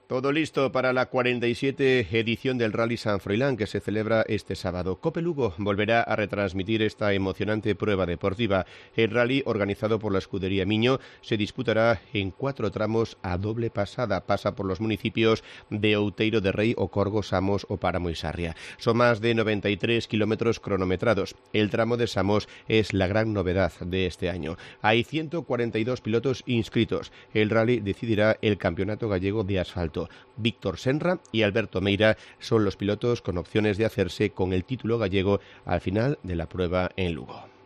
Todo listo para la 47 edición del Rally San Froilán, que se celebra este sábado. COPE Lugo volverá a retransmitir esta emocionante prueba deportiva. El rally, organizado por la escudería Miño, se disputará en 4 tramos a doble pasada. Pasa por los municipios de Outeiro de Rei, Ocorgo, Samos o Páramo y Sarria. Son más de 93 kilómetros cronometrados. El tramo de Samos es la gran novedad de este año. Hay 142 pilotos inscritos. El rally decidirá el campeonato gallego de asfalto. Víctor Senra y Alberto Meira son los pilotos con opciones de hacerse con el título gallego al final de la prueba en Lugo.